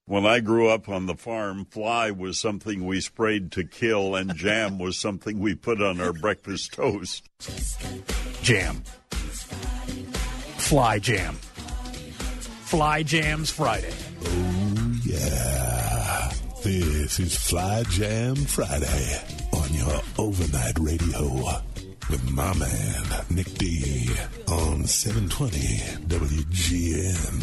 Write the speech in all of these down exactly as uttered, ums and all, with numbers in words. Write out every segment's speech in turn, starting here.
When I grew up on the farm, fly was something we sprayed to kill, and jam was something we put on our breakfast toast. Jam. Fly jam. Fly Jams Friday. Oh, yeah. This is Fly Jam Friday on your overnight radio with my man, Nick D, on seven twenty W G N.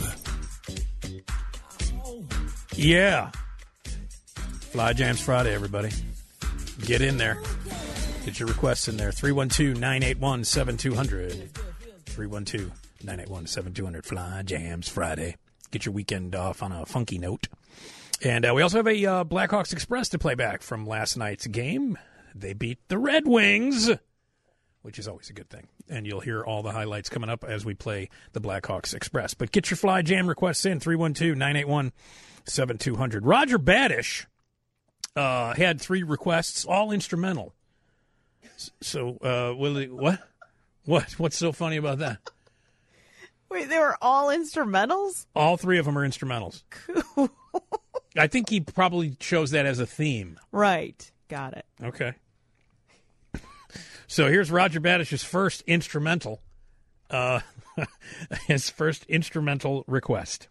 Yeah. Fly Jams Friday, everybody. Get in there. Get your requests in there. three one two, nine eight one, seven two zero zero. three one two, nine eight one, seven two zero zero. Fly Jams Friday. Get your weekend off on a funky note. And uh, we also have a uh, Blackhawks Express to play back from last night's game. They beat the Red Wings, which is always a good thing. And you'll hear all the highlights coming up as we play the Blackhawks Express. But get your Fly Jam requests in, three one two, nine eight one, seven two zero zero. Roger Badish uh, had three requests, all instrumental. So, uh, Willie, what? What? What's so funny about that? Wait, they were all instrumentals? All three of them are instrumentals. Cool. I think he probably chose that as a theme. Right. Got it. Okay. So here's Roger Badish's first instrumental, uh, his first instrumental request.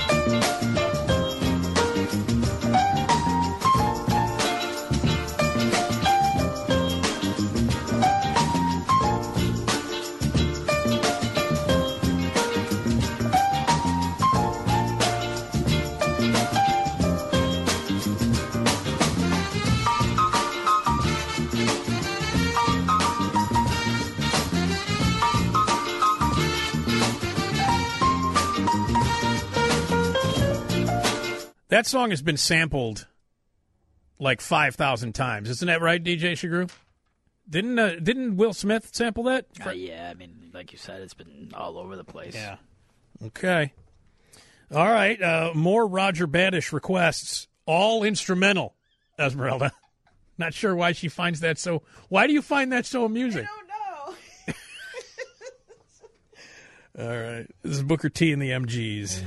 That song has been sampled like five thousand times. Isn't that right, D J Shagru? Didn't uh, didn't Will Smith sample that? Uh, yeah, I mean, like you said, it's been all over the place. Yeah. Okay. All right. Uh, more Roger Badish requests, all instrumental, Esmeralda. Not sure why she finds that so... Why do you find that so amusing? I don't know. All right. This is Booker T and the M Gs.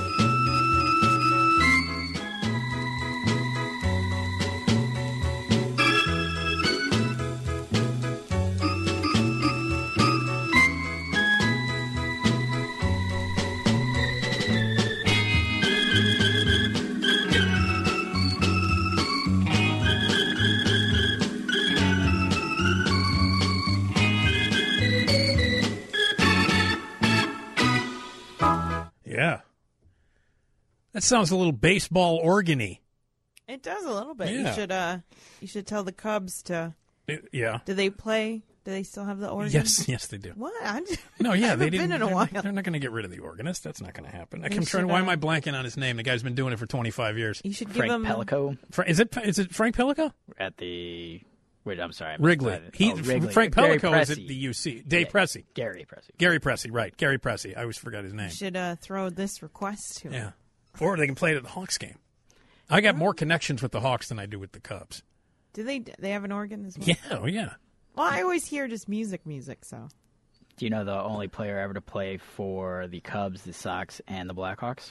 Yeah. That sounds a little baseball organ-y. It does a little bit. Yeah. You should uh you should tell the Cubs to It, yeah. Do they play? Do they still have the organ? Yes, yes they do. What? I'm just, No, yeah, I they haven't didn't. been in a they're, while. They're not going to get rid of the organist. That's not going to happen. I You am trying. should, Why uh, am I blanking on his name? The guy's been doing it for twenty-five years. You should Frank give him Pellico Fra- Is it? Is it Frank Pellico? at the. Wait, I'm sorry. I Wrigley. missed that. He, Oh, Wrigley. Frank Gary Pellico is at Pressey. the U C. Dave Yeah, Pressey. Gary Pressey. Gary Pressey, right. Gary Pressey. I always forgot his name. You should uh, throw this request to him. Yeah. Or they can play it at the Hawks game. I got more connections with the Hawks than I do with the Cubs. Do they? They have an organ as well. Yeah, oh yeah. Well, I always hear just music, music. So Do you know the only player ever to play for the Cubs, the Sox, and the Blackhawks?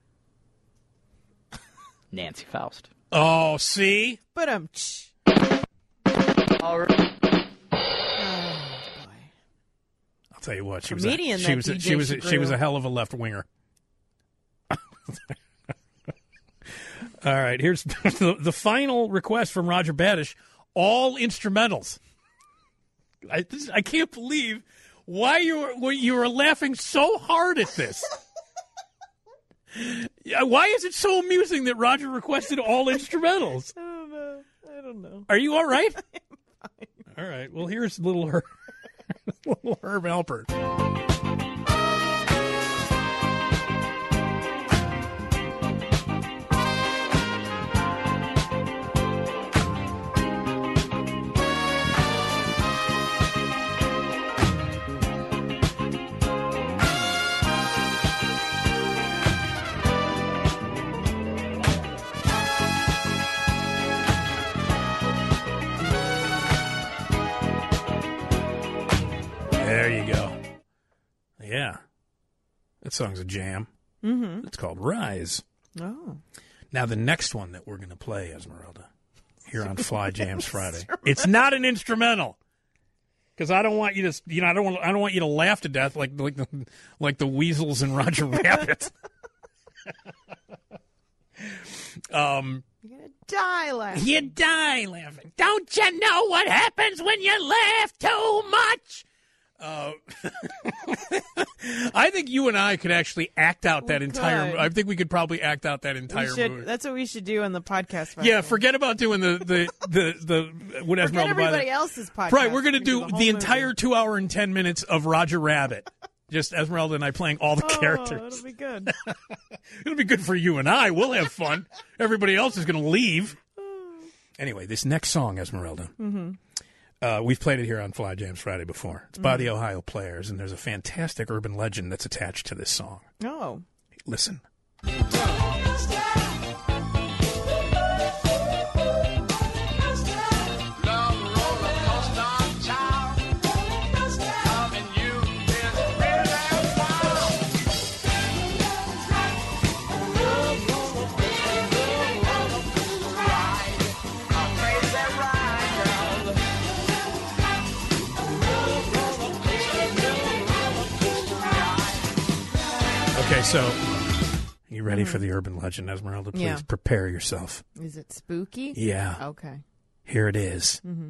Nancy Faust. Oh, see? But um. All right. Oh boy. I'll tell you what. She Comedian, was a, she that was a, D J she was a, she was a Shagru. hell of a left winger. All right, here's the, the final request from Roger Badish. All instrumentals. I, this, I can't believe why you were you were laughing so hard at this. Yeah, why is it so amusing that Roger requested all instrumentals? I don't know. I don't know. Are you all right? All right. Well, here's little Herb, little Herb Alpert. There you go. Yeah. That song's a jam. Mm-hmm. It's called Rise. Oh. Now, the next one that we're going to play, Esmeralda, here on Fly Jams Friday, it's not an instrumental. Because I don't want you to, you know, I don't want, I don't want you to laugh to death like, like the, like the weasels in Roger Rabbit. um, You're gonna die laughing. You die laughing. Don't you know what happens when you laugh too much? Uh, I think you and I could actually act out that We entire. could. I think we could probably act out that We entire should, movie. that's what we should do on the podcast. Yeah, festival. forget about doing the the the the what Forget Esmeralda by everybody the- else's podcast. Right, we're going to We do whole the movie. entire two hour and ten minutes of Roger Rabbit. Just Esmeralda and I playing all the Oh, characters. it'll be good. It'll be good for you and I. We'll have fun. Everybody else is going to leave. Anyway, this next song, Esmeralda, Mm-hmm. uh, we've played it here on Fly Jams Friday before. It's by the Ohio Players, and there's a fantastic urban legend that's attached to this song. Oh. Listen. Okay, so you ready for the urban legend, Esmeralda? Please Yeah. prepare yourself. Is it spooky? Yeah. Okay. Here it is. Mm-hmm.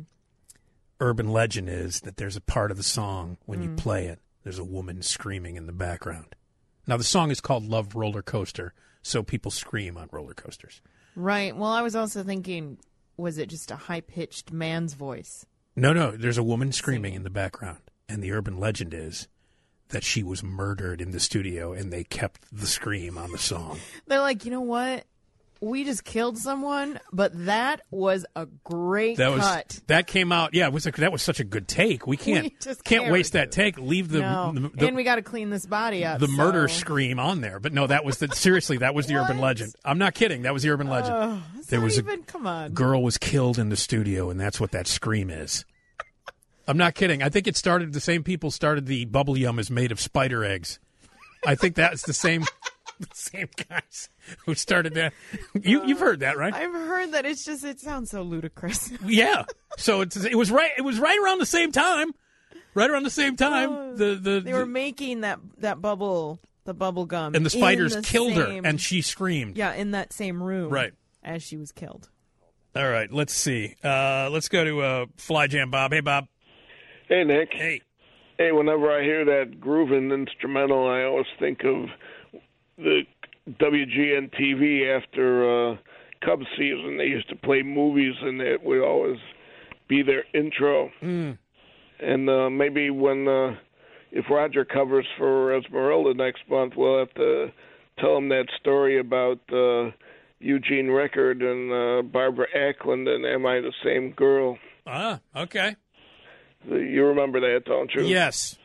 Urban legend is that there's a part of the song when you play it, there's a woman screaming in the background. Now, the song is called Love Roller Coaster, so people scream on roller coasters. Right. Well, I was also thinking, was it just a high-pitched man's voice? No, no, there's a woman screaming in the background, and the urban legend is that she was murdered in the studio, and they kept the scream on the song. They're like, you know what? We just killed someone, but that was a great That was cut. that came out. Yeah, it was a, that was such a good take. We can't We just can't can't waste redo that take. Leave the no. the, the, and we got to clean this body up. the murder so- scream on there. But no, that was the seriously that was the urban What? legend. I'm not kidding. That was the urban legend. Oh, it's There not was a even, come on. Girl was killed in the studio, and that's what that scream is. I'm not kidding. I think it started. The same people started the bubble yum is made of spider eggs. I think that's the same. The same guys who started that. You you've heard that, right? I've heard that. It's just, it sounds so ludicrous. Yeah. So it's it was right. It was right around the same time. Right around the same time. Oh, the the, They were the making that, that bubble, the bubble gum. and the in spiders the killed her, same- and she screamed. Yeah, in that same room. Right. As she was killed. All right. Let's see. Uh, let's go to uh, Fly Jam Bob. Hey, Bob. Hey, Nick. Hey. Hey, whenever I hear that grooving instrumental, I always think of the W G N T V after uh, Cubs season. They used to play movies, and it would always be their intro. Mm. And uh, maybe when uh, if Roger covers for Esmeralda next month, we'll have to tell him that story about uh, Eugene Record and uh, Barbara Ackland and Am I the Same Girl? Ah, okay. You remember that, don't you? Yes.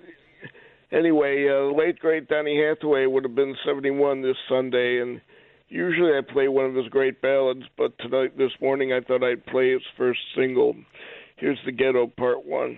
Anyway, uh, the late, great Donny Hathaway would have been seventy-one this Sunday, and usually I play one of his great ballads, but tonight, this morning, I thought I'd play his first single. Here's The Ghetto Part One.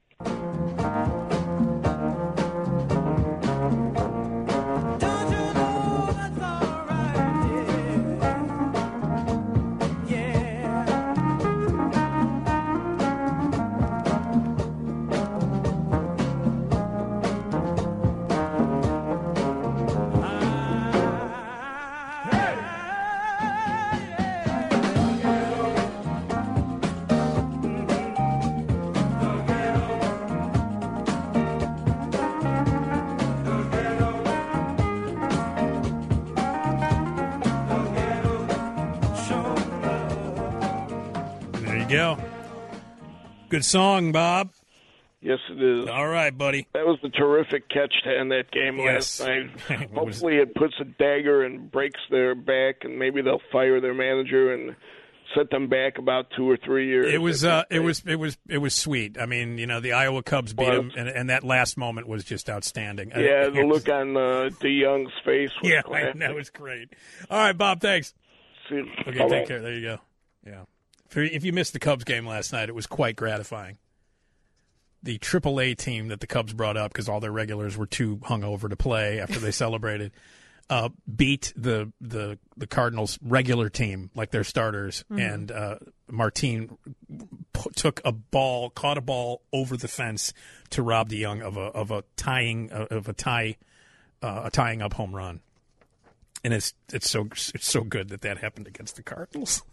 There you go. Good song, Bob. Yes, it is. All right, buddy. That was a terrific catch to end that game Yes. last night. It was- Hopefully it puts a dagger and breaks their back, and maybe they'll fire their manager and set them back about two or three years. It was uh, it was it was it was sweet. I mean, you know, the Iowa Cubs beat Was. them, and, and that last moment was just outstanding. Yeah, I- the look on uh, DeYoung's face was Yeah, classic. that was great. All right, Bob. Thanks. See, Okay, bye-bye. take care. There you go. Yeah. If you- If you missed the Cubs game last night, it was quite gratifying. The triple A team that the Cubs brought up because all their regulars were too hungover to play after they celebrated. uh, beat the the the Cardinals' regular team, like their starters, mm-hmm. and uh, Martin p- took a ball, caught a ball over the fence to Rob DeYoung of a of a tying uh, of a tie uh, a tying up home run, and it's it's so it's so good that that happened against the Cardinals.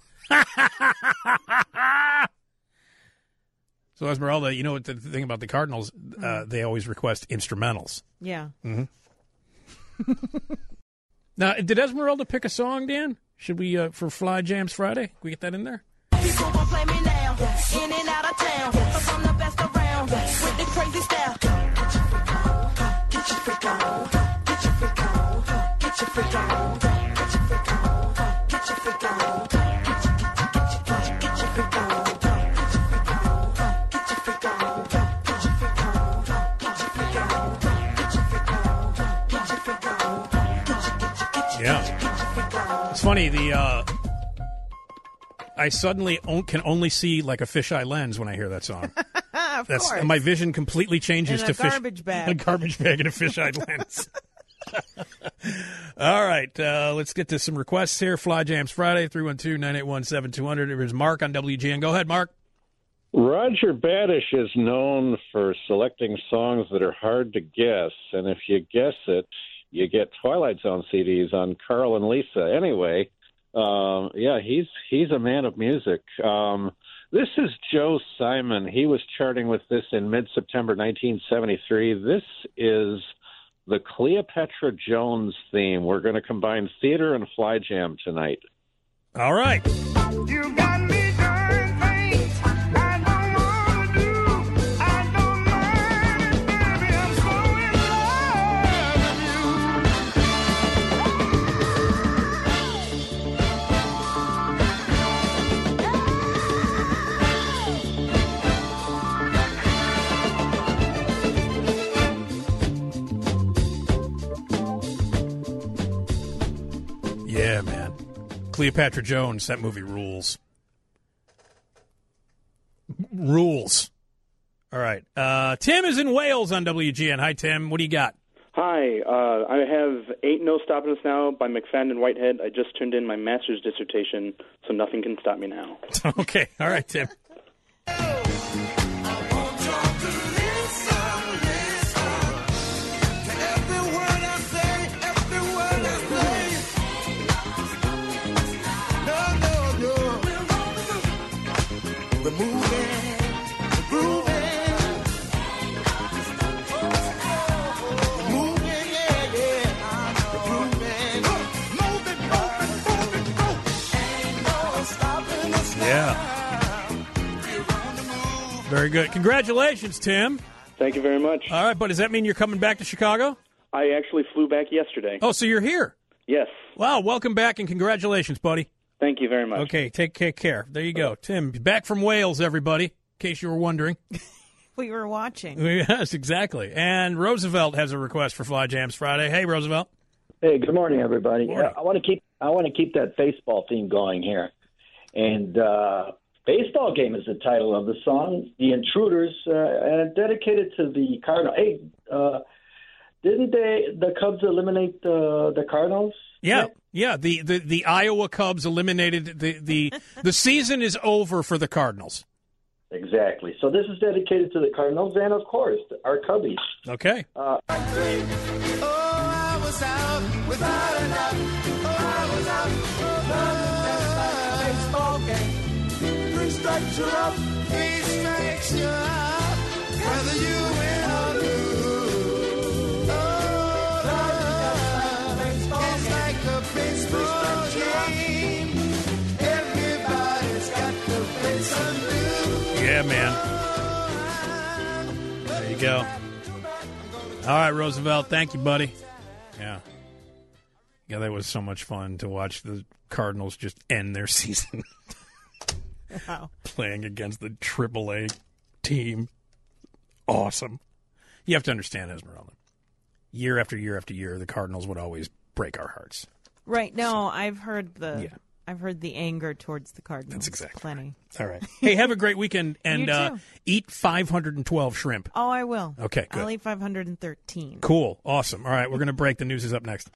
So Esmeralda, you know what the thing about the Cardinals? Uh, mm. They always request instrumentals. Yeah. Mm-hmm. Now, did Esmeralda pick a song, Dan? Should we, uh, for Fly Jams Friday? Can we get that in there? People gon' play me now, in and out of town, but I'm the best around, with the crazy style. Get your freak on, get your freak on, get your freak on, get your freak on, get your freak on, get your freak on, get your freak on, get your freak on, get your freak on, get your freak on, get your freak on, get your freak on, get your Yeah. It's funny, the, uh, I suddenly on, can only see like a fisheye lens when I hear that song. Of That's, course. My vision completely changes In to a fish. garbage bag. A garbage bag and a fisheye lens. All right, uh, let's get to some requests here. Fly Jams Friday, three one two, nine eight one, seven two zero zero. Here's Mark on W G N. Go ahead, Mark. Roger Badish is known for selecting songs that are hard to guess, and if you guess it, you get Twilight Zone C Ds on Carl and Lisa. Anyway, um, yeah, he's he's a man of music. Um, this is Joe Simon. He was charting with this in mid-September nineteen seventy-three. This is the Cleopatra Jones theme. We're going to combine theater and Fly Jam tonight. All right. You got me. Yeah, man. Cleopatra Jones, that movie rules. Rules. All right. Uh, Tim is in Wales on W G N. Hi, Tim. What do you got? Hi. Uh, I have Ain't No Stopping Us Now by McFadden and Whitehead. I just turned in my master's dissertation, so nothing can stop me now. Okay. All right, Tim. Very good. Congratulations, Tim. Thank you very much. All right, but does that mean you're coming back to Chicago? I actually flew back yesterday. Oh, so you're here? Yes. Wow, welcome back and congratulations, buddy. Thank you very much. Okay, take, take care. There you go. Tim, back from Wales, everybody, in case you were wondering. We were watching. Yes, exactly. And Roosevelt has a request for Fly Jams Friday. Hey, Roosevelt. Hey, good morning, everybody. Morning. I want to keep I want to keep that baseball theme going here, and uh, baseball game is the title of the song. The Intruders, uh, and dedicated to the Cardinals. Hey, uh, didn't they the Cubs eliminate uh, the Cardinals? Yeah, yeah. The, the, the Iowa Cubs eliminated the the the season is over for the Cardinals. Exactly. So this is dedicated to the Cardinals and, of course, our Cubbies. Okay. Uh, Oh, I was out without a doubt. Oh, I was out without a doubt. Baseball game. Three strikes you're up. Three strikes you're out. Whether you win or lose. Oh, it's like a baseball game. Everybody's got to play some new. Yeah, man. There you go. All right, Roosevelt. Thank you, buddy. Yeah. Yeah, that was so much fun to watch the Cardinals just end their season. Wow. Playing against the triple A team. Awesome. You have to understand, Esmeralda. Year after year after year, the Cardinals would always break our hearts. Right. No, I've heard the Yeah. I've heard the anger towards the Cardinals. That's exactly plenty. All right. Hey, have a great weekend and You uh, too. eat five hundred twelve shrimp. Oh, I will. Okay, good. I'll eat five hundred thirteen. Cool. Awesome. All right, we're going to break. The news is up next.